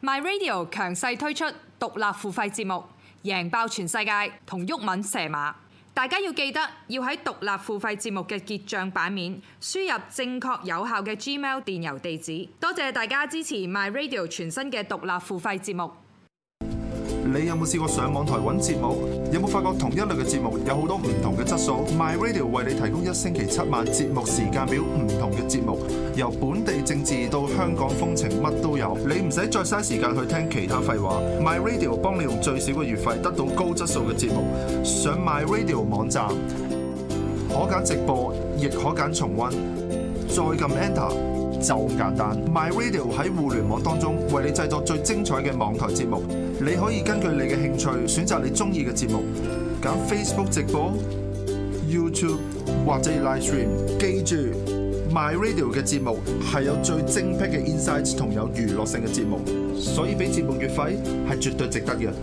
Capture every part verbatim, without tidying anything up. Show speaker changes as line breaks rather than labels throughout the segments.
My Radio 強勢推出獨立付費節目，贏爆全世界同毓民蛇馬。大家要記得要喺獨立付費節目嘅結帳版面輸入正確有效嘅 Gmail 電郵地址。多謝大家支持 My Radio 全新嘅獨立付費節目。
你有冇試過上網台揾節目？有冇發覺同一類嘅節目有好多唔同嘅質素 ？My Radio 為你提供一星期七晚節目時間表，唔同嘅節目，由本地政治到香港風情，乜都有。你唔使再嘥時間去聽其他廢話。My Radio 幫你用最少嘅月費得到高質素嘅節目。上 My Radio 網站，可揀直播，亦可揀重溫，再撳 Enter。就咁簡單 ，My Radio 喺互聯網當中為你製作最精彩嘅網台節目。你可以根據你嘅興趣選擇你中意嘅節目，揀 Facebook 直播、YouTube 或者 Live Stream。記住 ，My Radio 嘅節目係有最精闢嘅 insights 同有娛樂性嘅節目，所以俾節目月費係絕對值得嘅。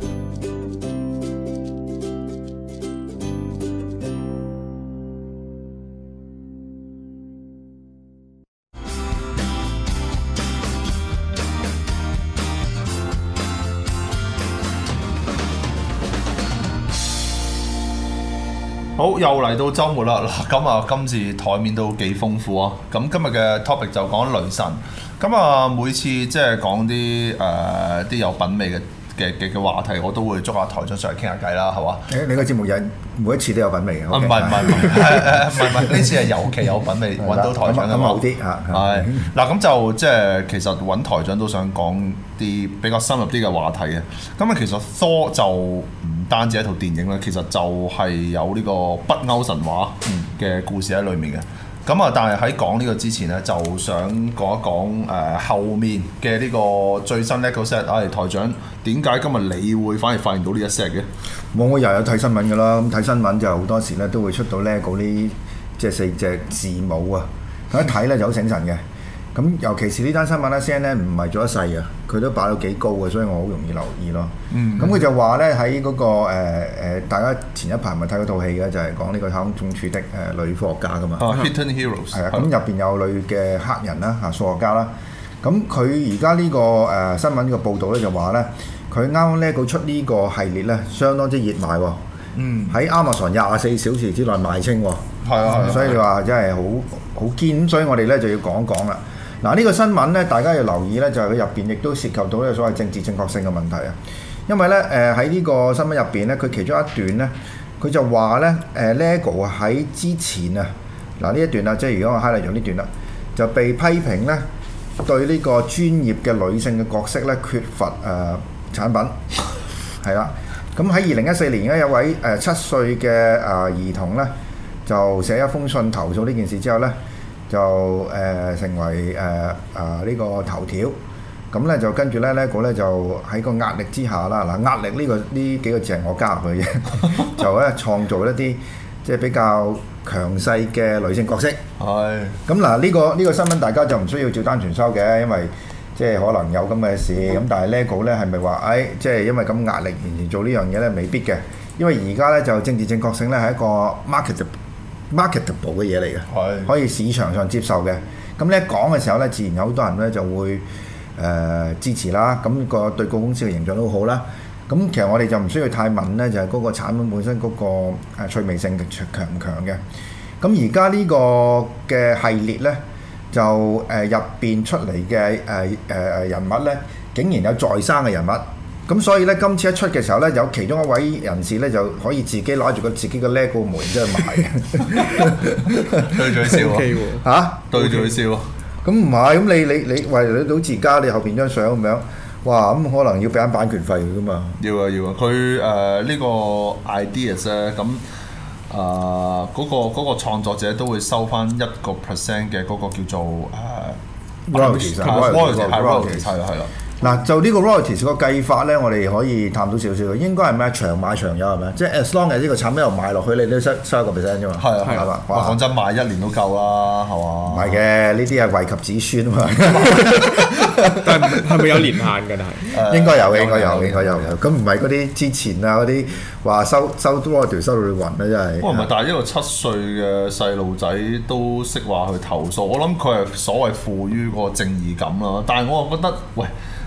好，又嚟到週末啦！嗱，咁啊，今次台面都幾豐富啊！咁今日嘅 topic 就講雷神。咁啊，每次即係講啲誒啲有品味嘅嘅嘅嘅話題，我都會捉下台長上嚟傾下偈啦，係嘛？
誒，你個節目有每一次都有品味嘅。
唔係唔係唔係，唔係唔係，呢次係尤其有品味，揾到台長啊嘛。
咁好啲嚇。
係嗱，咁就即係其實揾台長都想講啲比較深入啲嘅話題嘅。咁啊，其實 Thor 就唔單止一套電影啦，其實就係有呢個北歐神話嘅故事喺裏面嘅。咁啊，但係喺講呢個之前咧，就想講一講誒、呃、後面嘅呢個最新 Lego set。唉、哎，台長，點解今日你會反而發現到呢一 set 嘅？
冇，我日日睇新聞㗎啦。咁睇新聞就好多時咧都會出到 Lego 呢即係四隻字母啊，一睇咧就好醒神嘅。咁尤其是呢單新聞咧 ，C N N 唔係做一世啊，佢都擺到幾高嘅，所以我好容易留意咯。嗯，咁佢就話咧喺嗰個誒、呃、大家前一排咪睇嗰套戲嘅，就係、是、講呢個太空總署的誒、呃、女科學家噶嘛。
啊 Hidden Heroes。
係啊，咁入邊有女嘅黑人啦，嚇數學家啦。咁佢而家呢個誒、呃、新聞呢個報導咧就話咧，佢啱啱咧佢出呢個系列咧，相當之熱賣喎。嗯。喺 Amazon 廿四小時之內賣清喎。係啊，所以你話真係好好堅，所以我哋咧就要講一講啦。嗱，呢個新聞咧，大家要留意咧，就係佢入邊亦都涉及到呢個所謂政治正確性嘅問題啊。因為咧，誒喺呢個新聞入邊咧，佢其中一段咧，佢就話咧，誒、呃、LEGO 喺之前啊，嗱呢一段啊，即係如果我 highlight 咗呢段啦，就被批評咧對呢個專業嘅女性嘅角色咧缺乏誒、呃、產品，係啦。咁喺二零一四年咧，有位誒七歲嘅誒兒童咧，就寫一封信投訴呢件事之後咧。就誒、呃、成為誒啊呢個頭條，咁咧就跟住咧 LEGO 咧就喺個壓力之下啦，嗱壓力呢、呢個呢幾個字係我加入去嘅，就咧創造一啲即係比較強勢嘅女性角色。係。咁嗱呢個呢、呢個新聞大家就唔需要照單全收嘅，因為即係可能有咁嘅事，咁但係 LEGO 咧係咪話誒即係因為咁壓力完全做呢樣嘢咧？未必嘅，因為而家咧就政治正確性咧係一個 market marketable 嘅嘢嚟嘅，可以市場上接受嘅。咁你一講嘅時候咧，自然有好多人咧就會誒、呃、支持啦。咁、那個對個公司嘅形象都好啦。咁其實我哋就唔需要太問咧，就係、是、嗰個產品本身嗰個趣味性強唔強嘅。咁而家呢個嘅系列咧，就誒入邊出嚟嘅誒誒人物咧，竟然有在生嘅人物。咁所以咧，今次一出嘅時候咧，有其中一位人士咧就可以自己攞住個自己嘅 LEGO 門即係賣嘅，
對住佢笑啊！嚇，對住佢笑啊！
咁唔係，咁你你你為你到自家，你後邊張相咁樣，哇！咁可能要俾緊版權費㗎嘛？
要啊要啊！佢誒呢個 ideas 咧，咁啊嗰個嗰個創作者都會收翻一個 percent 嘅嗰個叫做誒
royalties
係 royalties 係啦係啦。
嗱，就呢個 royalties 個計法咧，我哋可以探到少少。應該係咩？長買長有係咪？即係 as long as 呢個產品又賣落去，你都收收一個 percent 啫嘛。係啊係嘛。哇！
講真，賣一年都夠啦，係嘛？
唔係嘅，呢啲係惠及子孫啊嘛。
但係係咪有年限㗎？但係
應該有嘅，應該有，應該有有。咁唔係嗰啲之前啊嗰啲話收收 royalties 收到你暈啊，真係。
哇！唔係，但係一個七歲嘅細路仔都識話去投訴，我諗佢係所謂賦予個正義感啦。但係我又覺得，喂〜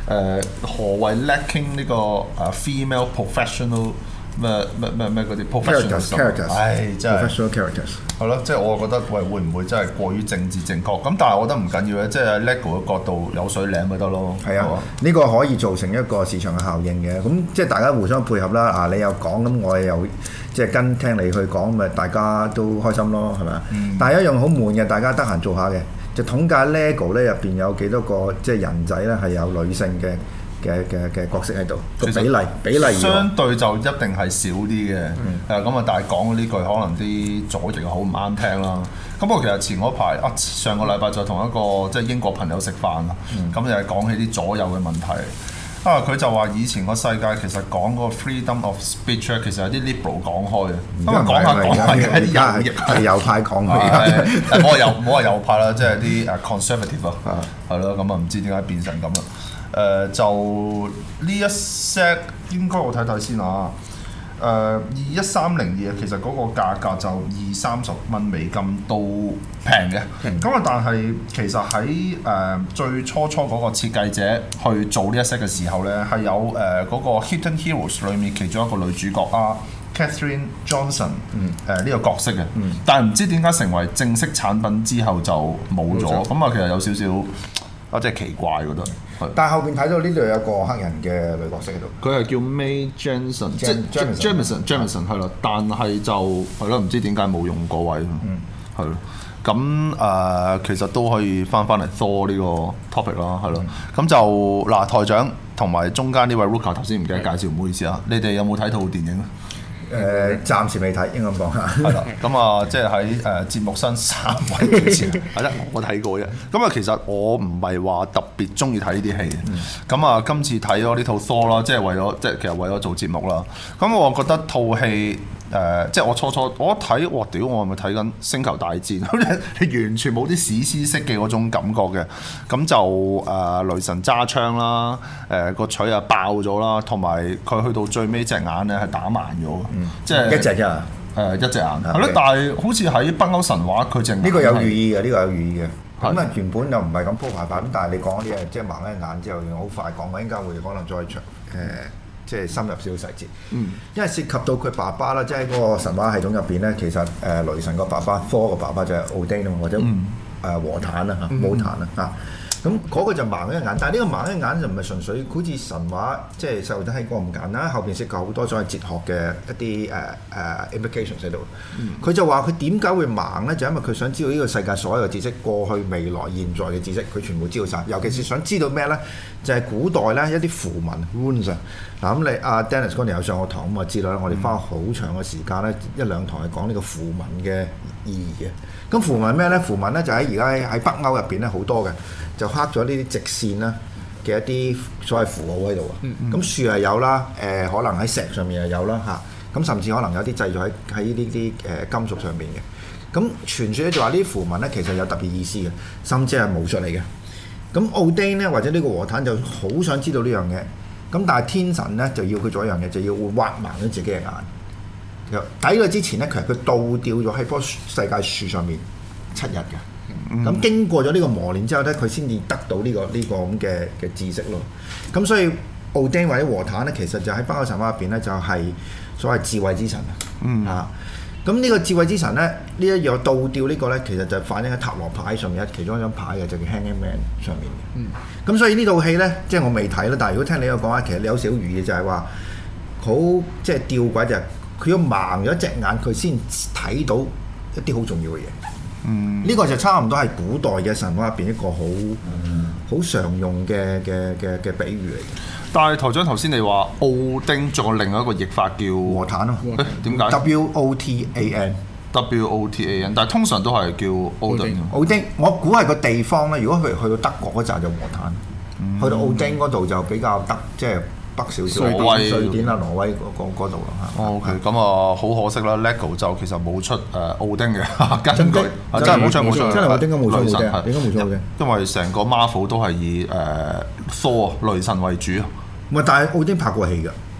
誒何謂 lacking 呢個誒 female professional 咩咩咩咩嗰啲 professional， 唉真係
professional characters
係咯，即係我覺得喂會唔會真係過於政治正確？咁但係我覺得唔緊要嘅，即係喺 LEGO 嘅角度有水領咪得咯。
係啊，呢個可以造成一個市場嘅效應嘅。咁即係大家互相配合啦。啊，你又講咁，我又即係跟聽你去講，咪大家都開心咯，係咪啊？嗯、但係一樣好悶嘅，大家得閒做下嘅，就統計 LEGO 咧入邊有幾多個即係人仔咧係有女性嘅。嘅嘅嘅角色喺度，個比例比例
相對就一定係少啲嘅，誒咁啊！但係講呢句可能啲左翼好唔啱聽啦。咁我其實前嗰排啊，上個禮拜就同一個即係英國朋友食飯啊，咁就係講起啲左右嘅問題。啊，佢就話以前個世界其實講個 freedom of speech 咧，其實有啲 liberal 講開嘅，咁啊講下講下嘅啲右翼
係右派講嘅，
唔好話右唔好話右派啦，即係啲誒 conservative 咯，係咯，咁啊唔知點解變成咁啦。誒、呃、就呢一 set 應該我睇睇先啊，誒二一三零二其實嗰個價格就二三十蚊美金都平嘅，咁啊、嗯、但係其實喺誒、呃、最初初嗰個設計者去做呢一 set 嘅時候咧，係有誒嗰、呃那個 Hidden Heroes 裏面其中一個女主角啊 Catherine Johnson 誒呢、嗯呃這個角色嘅，嗯、但係唔知點解成為正式產品之後就冇咗，咁啊其實有少少。啊！真係奇怪覺得，
但係後邊睇到呢度有個黑人嘅女角色喺度，
佢係叫 Mae Jemison，即係 Jemison，Jemison 係咯，但係就係咯，唔知點解冇用嗰位，係咯、嗯。咁誒、呃，其實都可以翻翻嚟 Thor 呢個 topic 啦，係咯。咁、嗯、就嗱，台長同埋中間呢位 Ruka 頭先唔記得介紹，唔好意思啊。你哋有冇睇套電影咧？
誒、呃，暫時未睇，應該咁講嚇。
係啦，咁啊，即係喺誒節目新三位主持人，係啦，我睇過嘅。咁啊，其實我唔係話特別中意睇呢啲戲嘅。咁啊、嗯，今次睇咗呢套 Thor 啦，即係為咗，即係其實為咗做節目啦。咁我覺得套戲。誒、呃，即係我初初我一睇，哇！屌，我係咪睇緊星球大戰？你完全冇啲史詩式嘅嗰種感覺嘅。咁就誒、呃，雷神揸槍啦，誒、呃、個錘啊爆咗啦，同埋佢去到最尾隻眼咧係打盲咗，嗯、即係
一隻啫。誒、
呃，一隻眼係咯，但係好似喺北歐神話，佢隻眼呢
個有寓意嘅，呢、呢個有寓意嘅。咁啊的，原本又唔係咁鋪排法，咁但係你講嗰啲啊，即係盲一眼之後，好快講，我應該會可能再長誒。呃即係深入少少細節，嗯、因為涉及到佢爸爸啦，即係嗰個神話系統入邊咧，其實誒、呃、雷神個爸爸，科個爸爸就係奧丁或者誒、嗯呃、和坦啦嚇，武坦啦嚇。咁嗰個就盲一眼，但係呢個盲一眼就唔係純粹好似神話，即係細路仔睇過咁簡單，後邊涉及好多所謂哲學嘅一啲誒誒 implications 喺度。佢、嗯、就話佢點解會盲咧？就因為佢想知道呢個世界所有嘅知識，過去、未來、現在嘅知識，佢全部知道晒。尤其是想知道咩咧？就係、是、古代咧一啲符文 runes 啊。嗱咁你阿 Dennis 嗰年有上過堂咁啊，知道啦。我哋花好長嘅時間咧，一兩堂係講呢個符文嘅意義嘅。咁符文咩咧？符文咧就喺而家喺北歐入邊咧好多嘅。就刻咗呢啲直線啦嘅一啲所謂符號喺度啊，咁樹係有啦，誒、呃、可能喺石上面又有啦嚇，咁、啊、甚至可能有啲製造喺喺呢啲誒金屬上面嘅，咁傳説咧就話呢啲符文咧其實有特別意思嘅，甚至係巫術嚟嘅。咁奧丁咧或者呢個和坦就好想知道呢樣嘢，咁但係天神咧就要佢做一樣嘢，就要會挖盲咗自己嘅眼。喺佢之前咧，其實佢倒吊咗喺棵世界樹上面七日嘅。咁、嗯、經過咗呢個磨練之後咧，佢先至得到呢、這個呢、這個咁嘅嘅知識咯。咁所以奧丁或者和坦咧，其實就喺北歐神話入邊咧，就係、是、所謂智慧之神、嗯、啊。咁呢個智慧之神咧，呢一樣倒吊呢個咧，其實就反映喺塔羅牌上面，其中一張牌嘅就叫 Hanged Man 上面嘅。咁、嗯、所以呢套戲咧，即係我未睇啦，但係如果聽你有講話，其實你有少少寓意就係話好即係吊詭，就係佢要盲咗隻眼，佢先睇到一啲好重要嘅嘢。嗯，呢個就差唔多係古代嘅神話入邊一個好好、嗯、常用嘅嘅嘅嘅比喻嚟嘅。
但係台長頭先你話奧丁仲有另外一個譯法叫
和坦咯，
誒點解
？W O T A N，W
O T A N， 但係通常都係叫奧丁。
奧丁，我估係個地方咧。如果佢去到德國嗰陣就和坦，嗯、去到奧丁嗰度就比較德，即係。北少少，
挪威、
瑞典啊、挪威嗰度啦嚇。
OK，咁啊好可惜啦 ，LEGO 就其實冇出誒奧丁嘅，根據真係冇出冇出，
真係奧丁都冇出奧丁，應該冇出奧丁。
因為成個 Marvel 都係以誒 Thor 雷神為主。
唔係，但係奧丁拍過戲㗎。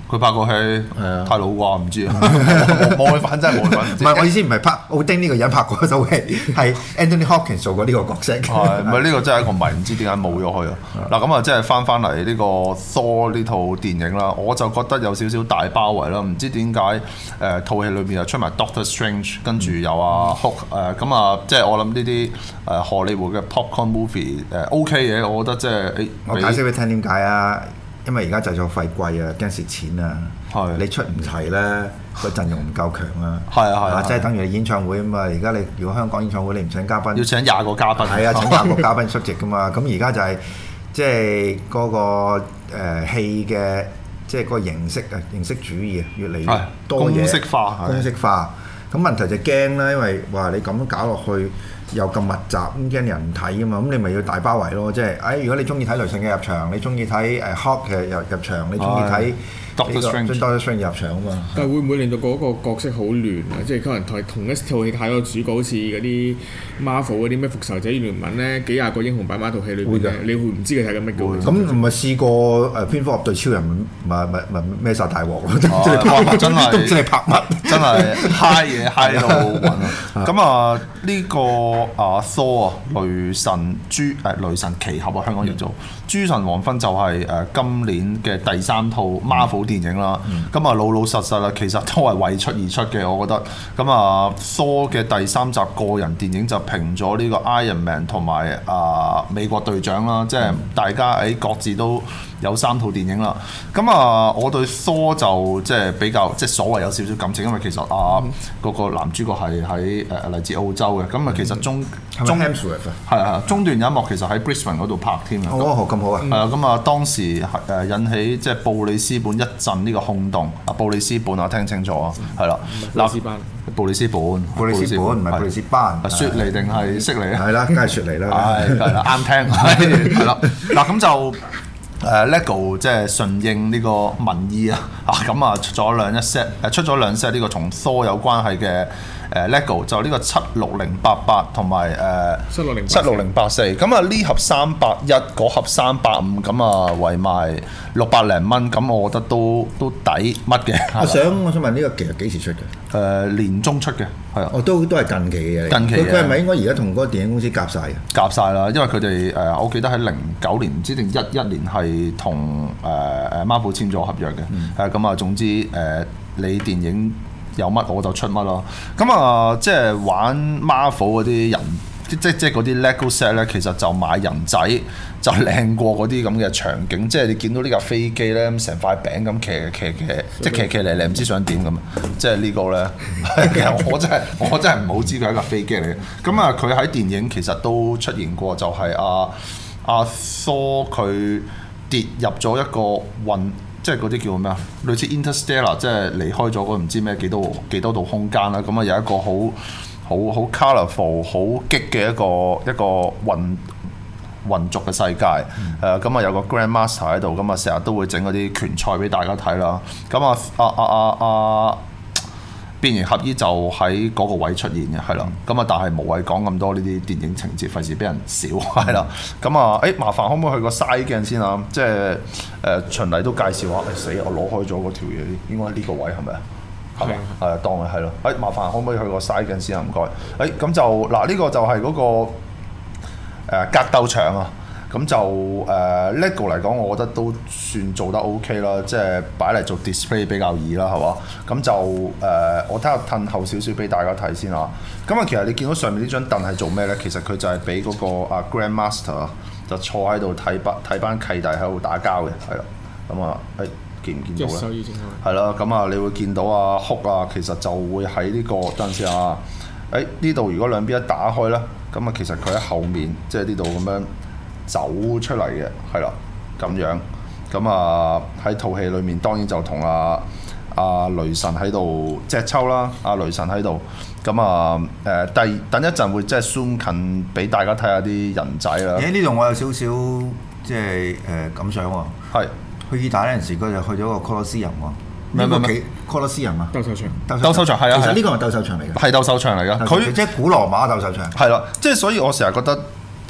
佢拍過戲，
啊
太老啩，唔知啊，冇冇佢份真係冇佢份。
唔係我意思唔係拍奧丁呢個人拍過嗰套戲，係 Anthony Hopkins 做過呢個角色。
係唔係呢個真係一個謎？唔知點解冇咗佢啊？嗱咁啊，即係翻翻嚟呢個 Thor 呢套電影啦，我就覺得有少少大包圍啦。唔知點解誒套戲裏邊又出埋 Doctor Strange，跟住有啊 Hulk 誒咁啊，即係我諗呢啲誒荷里活嘅 popcorn movie 誒 OK 嘅，我覺得即係誒。
我解釋俾你聽點解啊？因為而家製作費貴啊，驚蝕錢啊。
係
你出唔齊咧，個陣容唔夠強啊。
係啊係啊，
即係等於你演唱會啊嘛。而家你如果香港演唱會你唔請嘉賓，
要請廿個嘉賓。
係啊，請廿個嘉賓出席噶嘛。咁而家就係即係嗰個誒戲嘅即係個形式啊，形式主義啊，越嚟越多嘢
公式化，
公式化。咁問題就驚啦，因為話你咁樣搞落去又咁密集，咁驚人唔睇啊嘛，咁你咪要大包圍咯。即係，誒如果你中意睇雷神嘅入場，你中意睇誒 Hulk 嘅入入場，你中意睇
Doctor
Strange，Doctor Strange 入場啊嘛。
但係會唔會令到嗰個角色好亂啊？即係可能同同一套戲太多主角，好似嗰啲 Marvel 嗰啲咩復仇者聯盟咧，幾廿個英雄擺埋一套戲裏邊咧，你會唔知佢睇緊乜嘅？
咁唔係試過誒蝙蝠俠對超人咪咪咪孭曬大鑊咯？即係
拍真係
都唔知你拍乜，
真係嗨嘢嗨到暈啊！咁啊呢個啊 Thor 啊雷神諸誒雷神奇俠啊，香港叫做諸神黃昏就係誒今年嘅第三套 Marvel 電影啦。咁啊老老實實啦，其實都係為出而出嘅，我覺得。咁啊 Thor 嘅第三集個人電影就評咗呢個 Iron Man 同埋啊美國隊長啦，即係大家喺各自都有三套電影啦。咁啊我對 Thor 就即係比較即係所謂有少少感情，因為其實啊嗰個男主角係喺誒嚟自澳洲嘅。咁啊其實中中係啊中段有一幕其實喺 Brisbane 嗰度拍添啊。
哦，咁好啊！
係啊，咁啊當時誒引起即係布里斯本一陣呢個轟動。啊布里斯本啊，聽清楚啊，係啦。
布里斯班。
布里斯本。
布里斯本唔係布里斯班。
雪梨定係悉尼啊？
係啦，梗係雪梨啦。
係係啦，啱聽係啦。嗱咁就。誒 LEGO 即係順應呢個民意啊！啊咁啊出咗兩一 set 誒出咗兩 set 呢個同 Thor 有關係嘅誒 LEGO 就呢個七六零八八同埋誒
七六零
七六零八四咁啊呢盒三百一嗰盒三百五咁啊圍埋六百零蚊咁我覺得都都抵乜嘅。
我想我想問呢個其實幾時出嘅？
誒年中出嘅係啊。
哦都都係近期嘅嘢。
近期嘅。
佢係咪應該而家同嗰個電影公司夾晒嘅？
夾晒啦，因為佢哋誒我記得喺零九年唔知定一一年係同誒誒 Marvel 簽咗合約嘅，誒咁啊總之誒、呃、你電影有乜我就出乜咯，咁啊即係玩 Marvel 嗰啲人，即即即嗰啲 LEGO set 咧，其實就買人仔就靚過嗰啲咁嘅場景，即係你見到呢架飛機咧，成塊餅咁騎騎騎，即係騎騎嚟嚟唔知想點咁啊！即係呢個咧，其實我真係我真係唔好知佢係一架飛機嚟嘅。咁啊，佢喺電影其實都出現過，就係阿阿蘇佢跌入咗一個運。即係嗰啲叫咩啊？類似 Interstellar， 即係離開咗嗰唔知咩幾多幾多度空間啦。咁啊有一個好好好 colourful、好激嘅一個一個混混族嘅世界。誒咁啊有個 Grandmaster 喺度，咁啊成日都會整嗰啲拳賽俾大家睇啦。咁啊啊啊啊啊！變形俠醫就喺嗰個位出現嘅，係啦。咁啊，但係無謂講咁多呢啲電影情節，費事俾人笑，係啦。咁啊，誒麻煩可唔可以去個嘥鏡先啊？即係誒循例都介紹下。誒死，我攞開咗嗰條嘢，應該喺呢個位係咪啊？係咪？係啊，當係係咯。誒麻煩可唔可以去個嘥鏡先啊？唔該。誒咁就嗱，呢個就係嗰個誒格鬥場啊。咁就誒、uh, LEGO 嚟講，我覺得都算做得 OK 啦，即係擺嚟做 display 比較易啦，係嘛？咁就誒，uh, 我睇下褪後少少俾大家睇先啊。咁啊，其實你見到上面呢張凳係做咩咧？其實佢就係俾嗰個啊 Grandmaster 就坐喺度睇班睇班契弟喺度打交嘅，係啦。咁啊，誒見唔見到咧？係啦，咁啊，你會見到啊 Hulk啊，其實就會喺呢、這個等陣先啊。誒呢度如果兩邊一打開咧，咁啊其實佢喺後面，即係呢度咁樣走出嚟嘅，係啦，咁樣，咁啊喺套戲裏面當然就同阿阿雷神喺度隻抽啦，阿、啊、雷神喺度，咁啊誒第等一陣會即係 zoom 近俾大家睇下啲人仔啦。
誒呢度我有少少即係誒感想喎。係
是
去意大利嗰陣時，佢就去咗個 Colosseum 喎。
咩咩咩
Colosseum 啊？
鬥獸場。
鬥獸場係啊，
其實呢個係鬥獸場嚟嘅。
係鬥獸場嚟㗎，佢
即係古羅馬鬥獸場。
係啦，即係所以我成日覺得。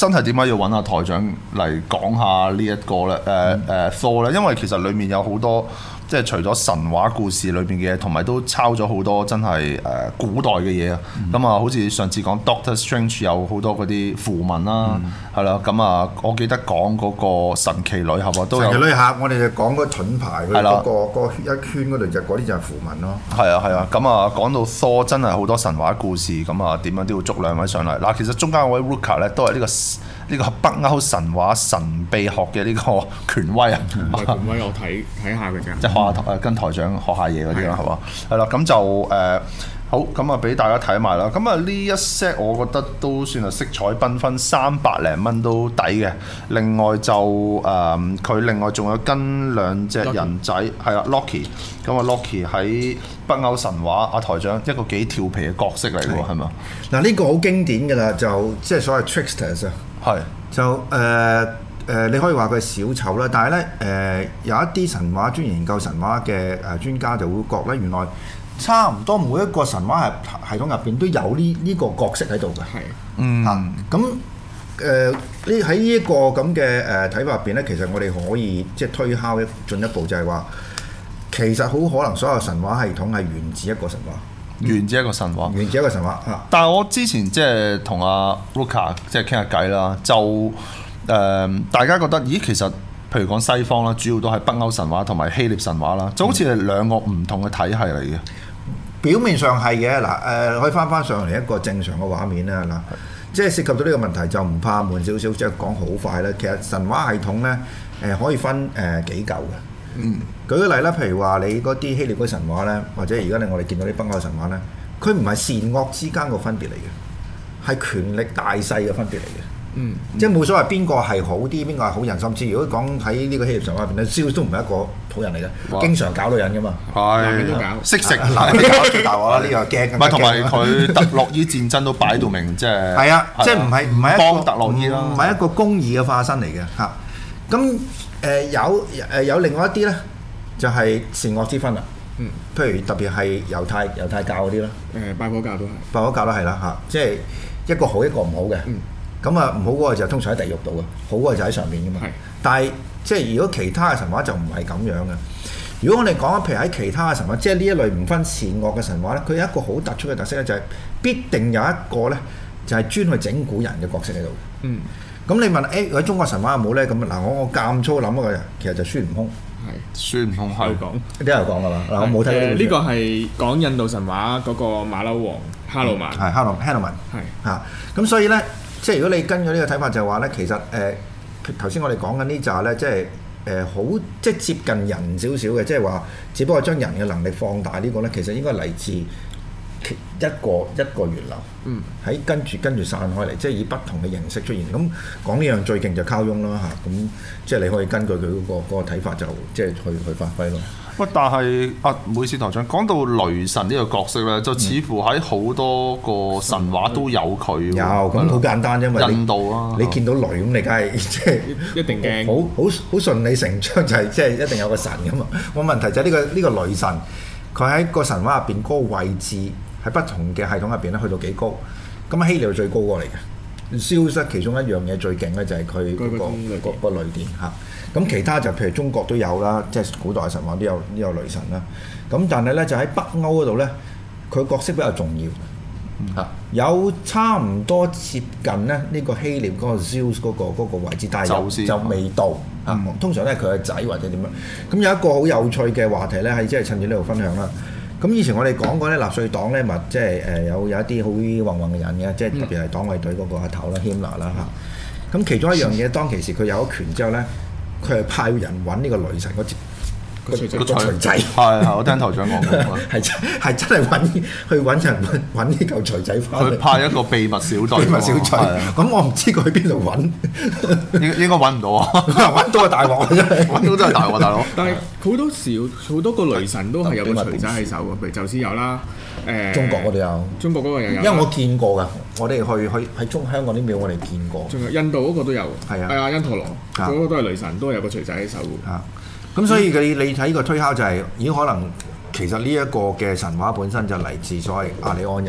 真係點解要揾阿台長嚟講下呢一個咧？誒誒 Thor 咧，因為其實裡面有好多。即係除咗神話故事裏邊嘅嘢，同埋都抄咗好多真係誒、呃、古代嘅嘢啊！咁啊、嗯，好似上次講 Doctor Strange 有好多嗰啲符文啦，係啦、嗯。咁啊，我記得講嗰個神奇女俠啊，都有。神奇女俠，我哋就講嗰盾牌，佢嗰、嗰個嗰個一圈嗰度就嗰啲就係符文咯。係啊係啊，咁啊講到 Thor 真係好多神話故事，咁啊點樣都要捉兩位上嚟。嗱，其實中間嗰位 Ruka 咧都係呢、呢個。呢個北歐神話神秘學嘅呢個權威啊，
唔係權威，我睇睇下嘅啫，
即係學下誒跟台長學下嘢嗰啲啦，係嘛？係啦，咁就誒、呃、好，咁啊俾大家睇埋啦。咁啊呢一 set 我覺得都算係色彩繽紛，三百零蚊都抵嘅。另外就誒佢、呃、另外仲有跟兩隻人仔，係啊 Loki。咁啊 Loki 喺北歐神話，阿台長一個幾調皮嘅角色嚟㗎喎，係嘛？
嗱呢個好經典㗎啦，就即係所謂 tricksters 啊。係，就誒誒、呃呃，你可以話佢係小丑啦，但係咧誒有一啲神話專研究神話嘅誒專家就會覺咧，原來差唔多每一個神話系系統入邊都有呢呢個角色喺度嘅。係，嗯，咁誒呢喺呢一個咁嘅誒睇法入邊咧，其實我哋可以即係推敲一進一步，就係話其實好可能所有神話系統係源自一個神話。
源自一個神話，
源自一個神話。
但係我之前即係同阿 Ruka 即係傾下偈啦，就誒、呃、大家覺得，咦，其實譬如講西方啦，主要都係北歐神話同埋希臘神話啦，就好似係兩個唔同嘅體系嚟嘅。
表面上係嘅，嗱誒，可以翻翻上嚟一個正常嘅畫面啦，嗱，即係涉及到呢個問題就唔怕悶少少，即係講好快啦。其實神話系統咧誒可以分誒幾嚿嘅。嗯，舉個例啦，譬如話你嗰啲希臘嗰神話咧，或者而家你我哋見到啲北歐神話咧，佢唔係善惡之間個分別嚟嘅，係權力大細嘅分別嚟嘅。嗯，即係冇所謂邊個係好啲，邊個係好人，甚至如果講喺呢個希臘神話入邊咧，燒都唔係一個好人嚟嘅，經常搞女人噶嘛，係都搞，識食嗱啲搞最大鑊啦，呢個驚。唔係同埋佢特洛伊戰爭都擺到明，即係係啊，即係唔係唔係一個特洛伊啦，唔係一個公義嘅化身嚟嘅嚇。咁誒有誒有另外一啲咧，就係善惡之分啦。嗯，譬如特別係猶太猶太教嗰啲啦，
誒拜火教都係，
拜火教都係啦嚇，即係一個好一個唔好嘅。嗯，咁啊唔好嗰個就通常喺地獄度嘅，好嗰個就喺上面嘅嘛。係，但係即係如果其他嘅神話就唔係咁樣嘅。如果我哋講譬如喺其他嘅神話，即係呢一類唔分善惡嘅神話咧，佢有一個好突出嘅特色咧，就係必定有一個咧就係專去整蠱人嘅角色喺度。嗯。咁你問誒喺中國神話有冇咧？咁嗱，我我間粗諗一個人，其實就孫悟空。
係孫悟空係講，
都有講㗎嘛？嗱，我冇睇呢
呢個係講印度神話嗰個馬騮王哈魯曼。
係哈魯哈魯曼。係嚇，咁所以咧，即係如果你根據呢個睇法，就係話咧，其實誒頭先我哋講緊呢紮咧，即係誒好即係接近人少少嘅，即係話，只不過將人嘅能力放大呢個咧，其實應該嚟自一個一個源流，喺、嗯、跟住跟住散開嚟，即係以不同嘅形式出現。咁講呢樣最勁就靠翁啦嚇，咁即係你可以根據佢嗰、嗰個嗰睇、嗰個、法就即係去去發揮咯。
喂，但係啊，每次台長講到雷神呢個角色咧，就似乎喺好多個神話都有佢。
有咁好簡單，因為
印度啊，
你見到雷咁，你梗係即係
一定驚，
好好好順理成章就係即係一定有個神噶嘛。我問題就係呢、呢個呢、呢個雷神，佢喺個神話入邊嗰個位置。喺不同嘅系統入邊咧，去到幾高？咁希臘係最高過嚟嘅。消失其中一樣嘢最勁咧，就係佢嗰個個雷電嚇。咁其他就譬如中國都有啦，即係古代神話都有都有雷神啦。咁但係咧就喺北歐嗰度咧，佢角色比較重要嚇，嗯、有差唔多接近咧呢個希臘嗰個 Zeus 嗰個嗰個位置，但係就未到嚇。嗯、通常咧佢係仔或者點樣。咁有一個好有趣嘅話題咧，係即係趁住呢度分享啦。咁以前我哋講過咧，納粹黨咧，咪即係誒有有一啲好混混嘅人嘅，即係特別係黨衛隊嗰個阿頭啦、希拉啦嚇。咁其中一樣嘢，當其時佢有咗權之後咧，佢係派人揾呢個雷神嗰隻個個錘仔。係係，我聽頭長講過。係真係真係揾去揾人揾揾呢嚿錘仔翻嚟。佢派一個秘密小隊。秘密小隊。咁我唔知佢去邊度揾。應應該揾唔到啊！揾到係大鑊啊！真係揾到真係大鑊，大佬。
但係好多時好多個雷神都係有個錘仔喺手嘅，譬如宙斯有啦，誒
中國我哋有，
中國嗰個又有。
因為我見過㗎，我哋去去喺中香港啲廟我哋見過。
仲有印度嗰個都有，係啊，係啊，因陀羅嗰個都係雷神，都係有個錘仔喺手嘅。
啊，咁所以佢你睇個推敲就係，已經可能其實呢一個嘅神話本身就嚟自所謂亞利安人咯。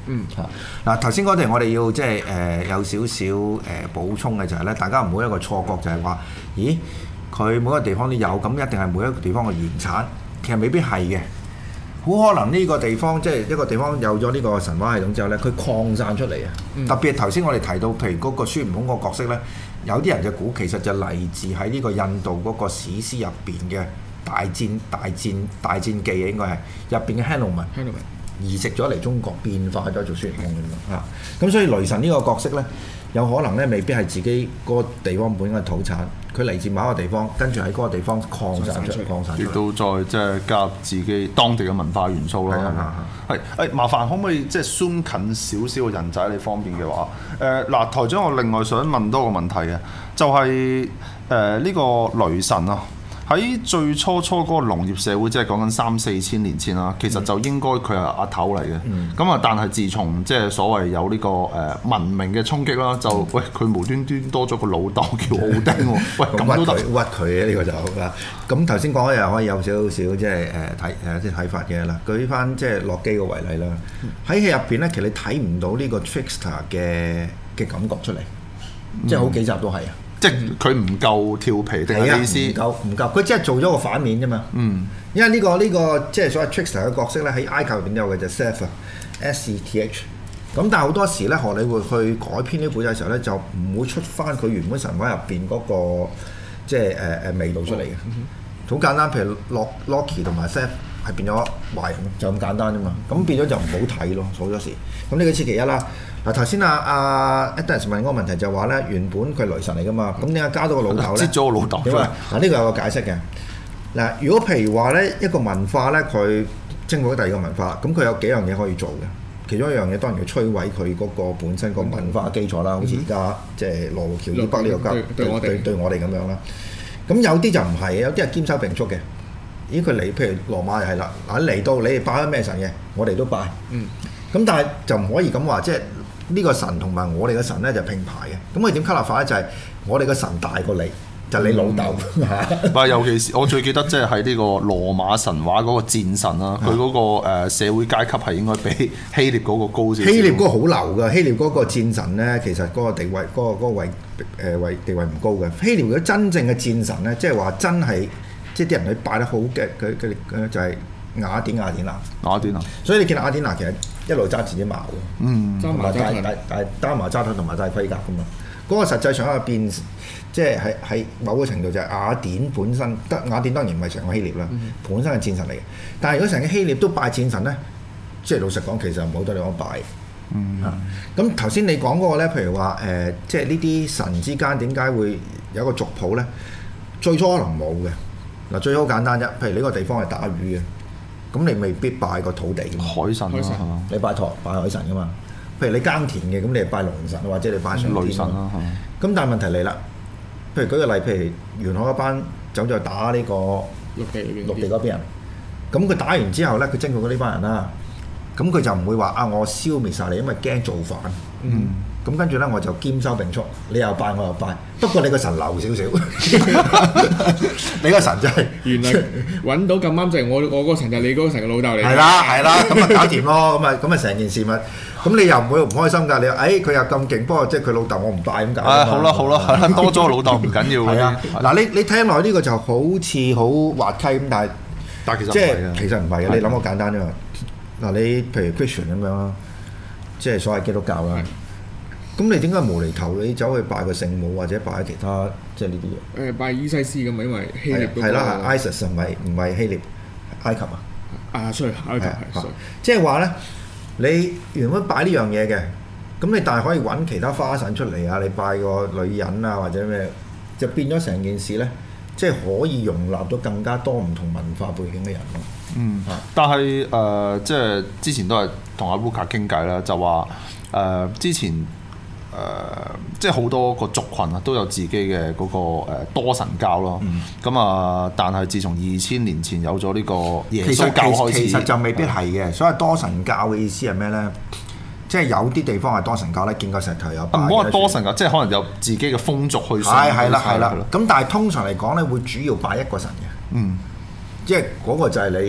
嗯
嚇嗱頭先嗰段我哋要即係誒有少少誒補充嘅就係咧，大家唔好一個錯覺就係話，咦佢每個地方都有，咁一定係每一個地方嘅原產，其實未必係嘅。好可能呢個地方即係一個地方有咗呢個神話系統之後咧，佢擴散出嚟啊！嗯、特別係頭先我哋提到，譬如嗰個孫悟空個角色咧，有啲人就估其實就嚟自喺呢個印度嗰個史詩入邊嘅大戰大戰大戰記嘅，應該係入邊嘅 Hanuman 移植咗嚟中國，變化咗做孫悟空咁樣嚇。咁、啊、所以雷神呢個角色咧，有可能咧未必係自己嗰個地方本身嘅土產。佢嚟自某一個地方，跟住喺嗰個地方擴散出，擴散出，
亦都再即係加入自己當地嘅文化元素啦。係係誒，麻煩可唔可以即係 zoom 近少少嘅人仔你方便嘅話？誒、呃、嗱，台長，我另外想問多個問題嘅，就係誒呢個雷神啊。喺最初初嗰個農業社會，即係講緊三四千年前啦，其實就應該佢係阿頭嚟嘅。咁啊、嗯，但係自從即係所謂有呢個誒文明嘅衝擊啦，就、嗯、喂佢無端端多咗個老豆叫奧丁喎。喂，咁都得
屈佢嘅呢個就啦。咁頭先講嘅又可以有少少即係誒睇誒即係睇法嘅啦。舉翻即係洛基個為例啦。喺戲入邊咧，其實你睇唔到呢個 trickster 嘅嘅感覺出嚟，嗯、即係好幾集都係啊。
即係佢唔夠跳皮定係意思？唔
夠唔夠，佢只係做咗個反面啫嘛。嗯，因為呢、呢個呢、呢個即係所謂 trickster 嘅角色咧，喺埃及入邊都有嘅就 Seth S E T H。咁但係好多時咧，荷里活去改編呢啲古仔嘅時候咧，就唔會出翻佢原本神話入邊嗰個即係誒誒味道出嚟嘅。好、嗯、哼簡單，譬如洛 Loki 同埋 Seth 係變咗壞人，就咁簡單啫嘛。咁變咗就唔好睇咯，好多時。咁呢個次其一啦。嗱頭先啊啊 Adams 問嗰個問題就係話咧，原本佢係雷神嚟噶嘛，咁點解加到個老豆咧？
擠咗個老豆。
點啊？嗱呢個有個解釋嘅。嗱，如果譬如話咧，一個文化咧，佢征服咗第二個文化，咁佢有幾樣嘢可以做嘅。其中一樣嘢當然要摧毀佢嗰個本身個文化基礎啦，好似而家即係羅湖橋以北呢個交對對對我哋咁樣啦。咁有啲就唔係，有啲係兼收並蓄嘅。咦？佢嚟譬如羅馬又係啦，嗱嚟到你哋拜咗咩神嘅，我哋都拜。嗯。咁但係就唔可以咁話，即係。呢個神同埋我哋嘅神咧就並排嘅，咁佢點吸納法咧就係、是、我哋嘅神大過你，就係、是、你老豆。
唔係，尤其是我最記得即係喺呢個羅馬神話嗰個戰神啦，佢嗰、那個、呃、社會階級係應該比希臘嗰個高少少。希臘嗰個好流㗎，希臘嗰個戰神咧其實嗰個地位嗰、那個嗰、那個位誒位、呃、地位唔高嘅。希臘如果真正嘅戰神咧，即係話真係即係啲人去拜得好嘅，佢佢就係、是。雅典雅典娜，雅典娜，所以你見雅典娜其實一路揸住啲矛嘅，嗯，揸埋揸大大揸埋揸盾同埋戴盔甲㗎嘛。嗰、那個實際上一個變，即係喺喺某個程度就係雅典本身，得雅典當然唔係成個希臘啦，嗯、本身係戰神嚟嘅。但係如果成個希臘都拜戰神咧，即係老實講，其實唔好多地方拜。嗯，咁頭先你講嗰個咧，譬如話誒、呃，即係呢啲神之間點解會有一個族譜咧？最初可能冇嘅。嗱，最好簡單啫，譬如呢個地方係打魚嘅。咁你未必拜個土地，海神啦，你拜台拜海神噶嘛？譬如你耕田嘅，咁你係拜農神或者你拜上天神啦。咁但係問題嚟啦，譬如舉個例，譬如沿海嗰班走咗去打呢個陸地陸地嗰邊人，咁佢打完之後咧，佢征服咗呢班人啦，咁佢就唔會話啊，我消滅晒你，因為驚造反。嗯。咁跟住咧，我就兼收並蓄，你又拜我又拜，不過你個神流少少，你個神真係
原來揾到咁啱就係我我個神就係你嗰個神嘅老豆嚟。
係啦係啦，咁啊搞掂咯，咁啊咁啊成件事咪，咁你又唔會唔開心㗎？你話誒佢又咁勁，不過即係佢老豆我唔拜咁搞。
啊好啦好啦，多咗老豆唔緊要嘅。係啊，
嗱你你聽落呢個就好似好滑稽咁，但係
但係其實
即係其實唔係嘅，你諗個簡單啫嘛。嗱你譬如 Christian 咁樣啦，即係所謂基督教啦。咁你點解無厘頭你走去拜個聖母或者拜其他即係呢啲嘢？
誒拜伊西斯咁嘛，因為希臘嗰個
係啦，Isis 唔係唔係希臘，埃及啊？
啊，sorry，埃及係。
即係話咧，你原本拜呢樣嘢嘅，咁你但係可以揾其他花神出嚟啊！你拜個女人啊或者咩，就變咗成件事咧，即係可以容納到更加多唔同文化背景嘅人咯。
嗯，啊、但係誒、呃，即係之前都係同阿 Luca 傾偈啦，就話誒、呃、之前。誒、呃，即係好多個族群啊，都有自己嘅嗰、那個、呃、多神教咯。咁啊、嗯，但係自從二千年前有咗呢個耶穌教開始，
其實就未必係嘅。所謂多神教嘅意思係咩咧？即係有啲地方係多神教咧，見過石頭有拜。唔好話
多神教，即係可能有自己嘅風俗去。
係係啦係啦。咁但係通常嚟講咧，會主要拜一個神嘅。嗯。即係嗰個就係你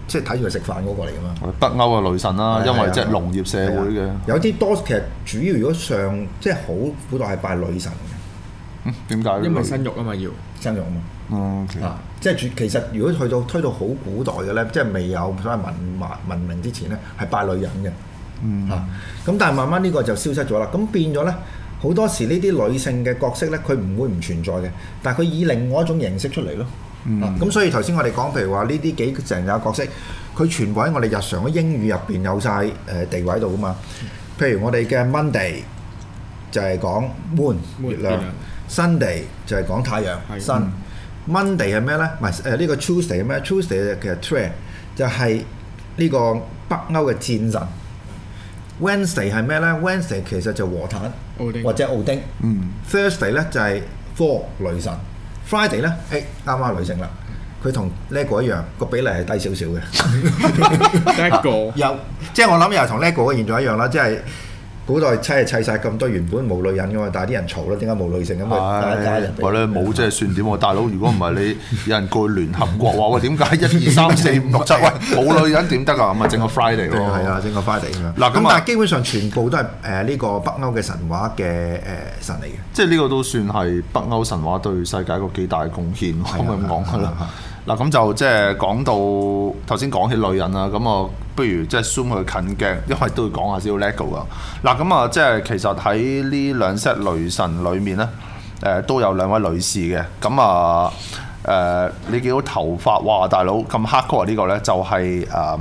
即係睇住佢食飯嗰個嚟㗎嘛。
北歐嘅女神啦，
係
因為即係
係
農業社會嘅。
有啲多其實主要如果上即係好古代係拜女神嘅。
嗯，點解？
因為生育啊嘛要。
生育啊嘛。
嗯，okay.
啊，即係主其實如果去到推到好古代嘅咧，即係未有所謂文文文明之前咧，係拜女人嘅。
嗯。
啊，咁但係慢慢呢個就消失咗啦。咁變咗咧，好多時呢啲女性嘅角色咧，佢唔會唔存在嘅，但係佢以另外一種形式出嚟咯。
嗯。
啊，咁所以頭先我哋講，譬如話呢啲幾成有角色，佢全部喺我哋日常嘅英語入邊有晒誒地位喺度噶嘛。譬如我哋嘅 Monday 就係講 moon 月亮。Sunday 就係講太陽 sun。Monday 係咩咧？唔係誒呢個 Tuesday 係咩 ？Tuesday 其實 Tre 就係呢個北歐嘅戰神。Wednesday 係咩咧 ？Wednesday 其實就和坦或者奧丁。
嗯。
Thursday 咧就係 Thor 雷神。Friday 咧誒啱啱女性啦，佢同 Lego 一樣個比例係低少少嘅。
Lego
有即係我諗又同 Lego 嘅現狀一樣啦，即係。古代砌係砌曬咁多原本冇女人㗎嘛，但係啲人嘈啦，點解冇女性咁啊？加加人。
或者冇即係算點喎？大佬，如果唔係你有人過聯合國話喂，點解一二三四五六七喂冇女人點得啊？咁啊整個 Friday 咯。
係啊，整個 Friday 咁樣。
嗱咁
但係基本上全部都係誒呢個北歐嘅神話嘅誒神嚟嘅。
即係呢個都算係北歐神話對世界一個幾大嘅貢獻，可唔可以咁講係啦？嗱咁就即係講到頭先講起女人啦，咁啊不如即係 zoom 去近鏡，因為都要講下少少 LEGO 啊。嗱咁啊，即係其實喺呢兩 set 雷神裏面咧，誒、呃、都有兩位女士嘅。咁啊誒，你見到頭髮哇，大佬咁 hardcore 呢個咧就係誒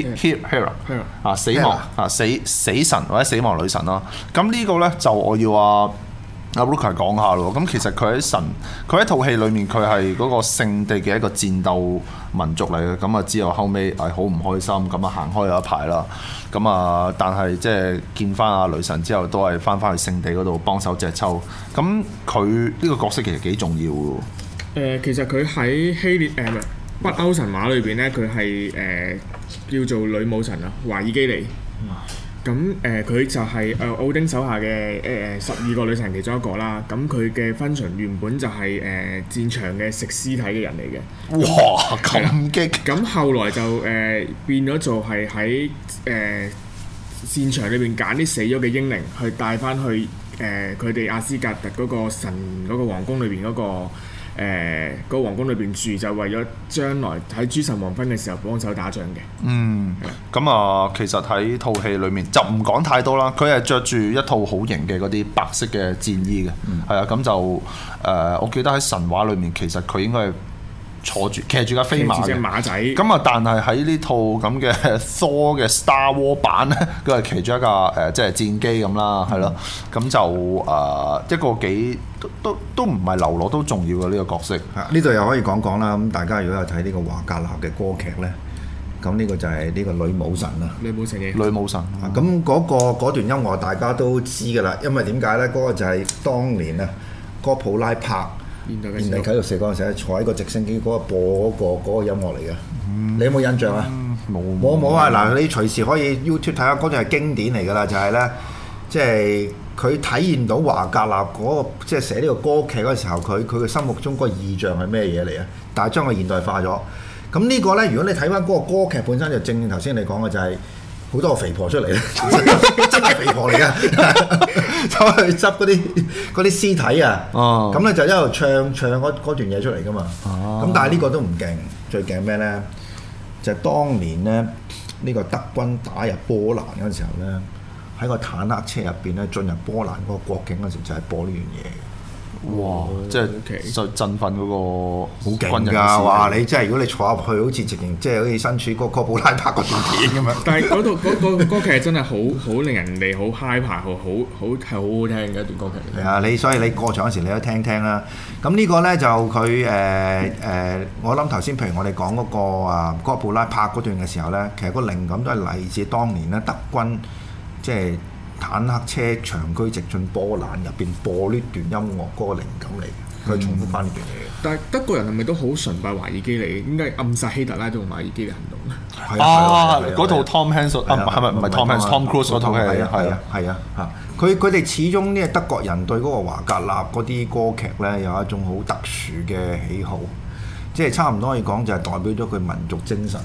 Hera 啊死亡啊死死神或者死亡女神啦。咁呢個咧就我要啊。阿 Luca 講下咯，咁其實佢喺神，佢喺套戲裏面佢係嗰個聖地嘅一個戰鬥民族嚟嘅，咁啊之後後尾係好唔開心，咁啊行開咗一排啦，咁啊但係即係見翻阿雷神之後，都係翻返去聖地嗰度幫手隻抽，咁佢呢個角色其實幾重要嘅。誒、
呃，其實佢喺希臘誒北歐神話裏邊咧，佢係誒叫做女武神啊，華爾基尼。嗯咁誒佢就係誒奧丁手下嘅誒十二個女神其中一個啦。咁佢嘅 function 原本就係、是、誒、呃、戰場嘅食屍體嘅人嚟嘅。
哇！咁激！
咁後來就誒、呃、變咗做係喺誒戰場裏邊揀啲死咗嘅英靈，去帶翻去誒佢哋阿斯格特嗰個神嗰個皇宮裏邊嗰個誒、呃嗰個皇宮裏邊住，就為咗將來喺諸神黃昏嘅時候幫手打仗嘅。嗯，
咁啊，其實喺套戲裏面就唔講太多啦。佢係着住一套好型嘅嗰啲白色嘅戰衣嘅，係啊、嗯，咁就誒、呃，我記得喺神話裏面其實佢應該係坐住騎住架飛馬嘅
馬仔。咁
啊，但係喺呢套咁嘅 Thor 嘅 Star War 版咧，佢係騎住一架誒即係戰機咁啦，係咯、嗯，咁就誒、呃、一個幾都都都唔係流落都重要嘅呢、這個角色。
呢度又可以講講啦。咁大家如果有睇呢個華格納嘅歌劇咧，咁呢個就係呢個女武神啦。
女武神嘅
女武神。
咁嗰、那個段音樂大家都知㗎啦，因為點解咧？嗰、那個就係當年啊，哥普拉拍現代啟示錄嗰陣時，坐喺個直升機嗰個播嗰、那個那個音樂嚟嘅。嗯、你有冇印象啊？冇冇冇啊！嗱，你隨時可以 YouTube 睇下，嗰段係經典嚟㗎啦，就係、是、咧，即係佢體現到華格納嗰、那個即係寫呢個歌劇嗰時候，佢佢嘅心目中嗰個意象係咩嘢嚟啊？但係將佢現代化咗。咁呢個咧，如果你睇翻嗰個歌劇本身，就正正頭先你講嘅就係、是。好多個肥婆出嚟咧，真係肥婆嚟嘅，走去執嗰啲嗰啲屍體啊！咁咧、哦、就一路唱唱嗰段嘢出嚟噶嘛。咁、哦、但係呢個都唔勁，最勁咩咧？就係、是、當年咧，呢、這個德軍打入波蘭嗰陣時候咧，喺個坦克車入邊咧進入波蘭嗰個國境嗰時，就係播呢樣嘢。
哇！即係就振奮嗰個
好勁㗎！哇！你即係如果你坐入去，好似直情即係好似身處嗰個哥布拉拍嗰段片咁樣。
但係嗰度嗰個歌劇真係好好令人哋好 high 排，好好好係好好聽嘅一段歌劇。
係啊，你所以你過場嗰時你都聽聽啦。咁呢個咧就佢誒誒，我諗頭先譬如我哋講嗰個啊哥布拉拍嗰段嘅時候咧，其實個靈感都係嚟自當年咧德軍即係。坦克車長驅直進波蘭入邊播呢段音樂嗰個靈感嚟嘅，佢重複翻呢段嘢嘅。
但係德國人係咪都好崇拜華爾基尼？應該暗殺希特拉同華爾基尼行動咧？
啊！嗰套 Tom Hanks 啊，係咪唔係 Tom Hanks？Tom Cruise 嗰套戲
係啊係啊係啊嚇！佢佢哋始終呢德國人對嗰個華格納嗰啲歌劇咧有一種好特殊嘅喜好，即係差唔多可以講就係代表咗佢民族精神。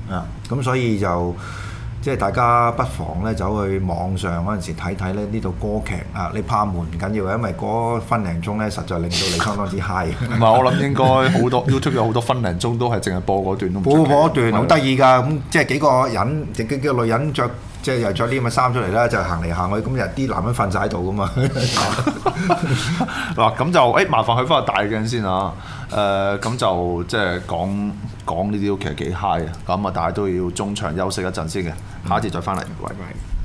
啊，咁所以就即係大家不妨咧走去網上嗰陣時睇睇咧呢套歌劇啊，你怕悶唔緊要，因為嗰分零鐘咧實在令到你相當之 high。
唔係，我諗應該好多 YouTube 有好多分零鐘都係淨係播嗰段都唔出奇。
播嗰段好得意㗎，咁即係幾個人，幾幾個女人着。即係又着啲咁嘅衫出嚟啦，就行嚟行去，咁有啲男人瞓晒喺度噶嘛。
嗱，咁就誒麻煩去翻個大鏡先啊。誒咁就即係講講呢啲其實幾 high 啊。咁啊，但係都要中場休息一陣先嘅，下一節再翻嚟。拜拜。